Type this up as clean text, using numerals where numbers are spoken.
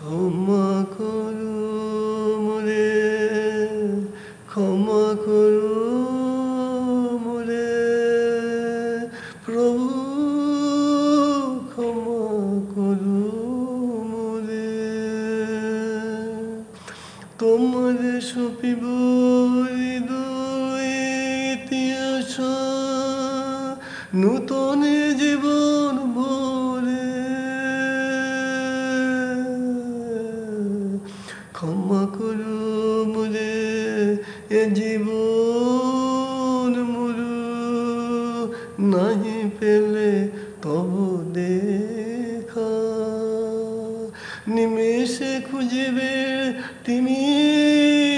ক্ষমা করো মোরে, ক্ষমা করো মোরে, প্রভু ক্ষমা করো মোরে। তোমার সপিব হৃদয়ে ইতিহাস, নূতন জীবন ভরে। ক্ষমা করো মোরে, এ জীবন মরু, নাহি পেলে তব দেখা। নিমেষে খুঁজিবে তুমি